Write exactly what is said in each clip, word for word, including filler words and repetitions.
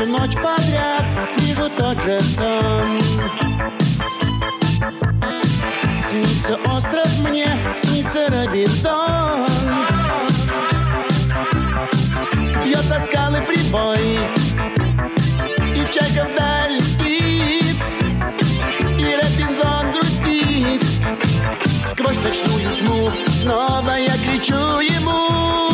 Всю ночь подряд вижу тот же сон. Снится остров мне, снится Робинзон. Бьет о скалы прибой, и чайка вдаль летит, и Робинзон грустит. Сквозь ночную тьму снова я кричу ему: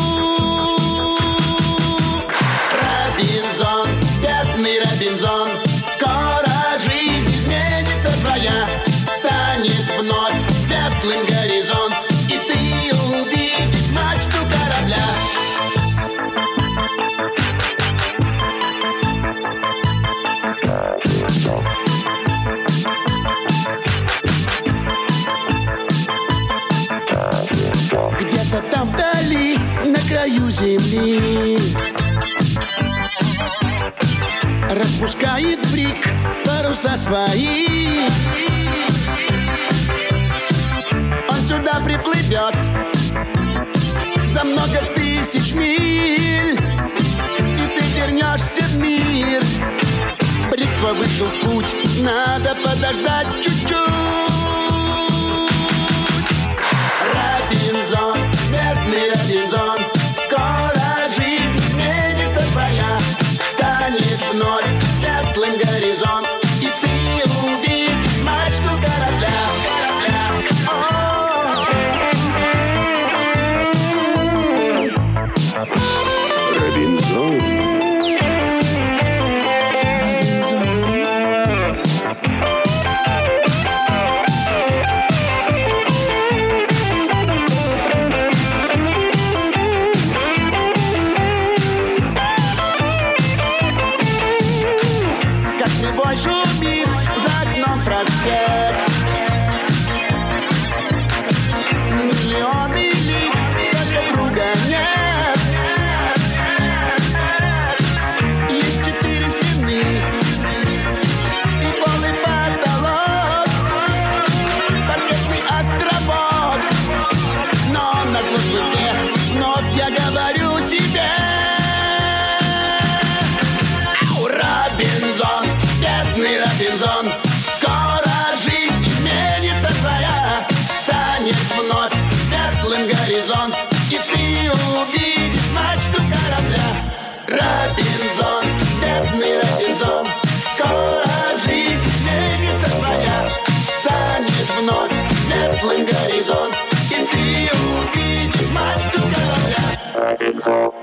Робинзон, бедный Робинзон, скоро жизнь изменится твоя. Станет вновь светлым горизонт, и ты увидишь мачту корабля. Где-то там вдали, на краю земли, распускает брик паруса свои. Он сюда приплывет за много тысяч миль, и ты вернешься в мир. Брик твой вышел в путь, надо подождать чуть-чуть. Робинзон, бедный Робинзон, скоро жизнь изменится твоя. Станет вновь светлым горизонт, и ты увидишь мачту корабля. Робинзон. Как прибой шумит за окном проспект, миллионы лиц, только друга нет. Есть четыре стены и голый потолок, паркетный островок. Но на зло судьбе вновь я говорю себе: Ау, Робинзон, бедный Робинзон, скоро жизнь изменится твоя. Станет вновь светлым горизонт, и ты увидишь мачту корабля. Робинзон, бедный Робинзон, скоро жизнь изменится твоя. Станет вновь светлым горизонт, и ты увидишь мачту корабля. Робинзон.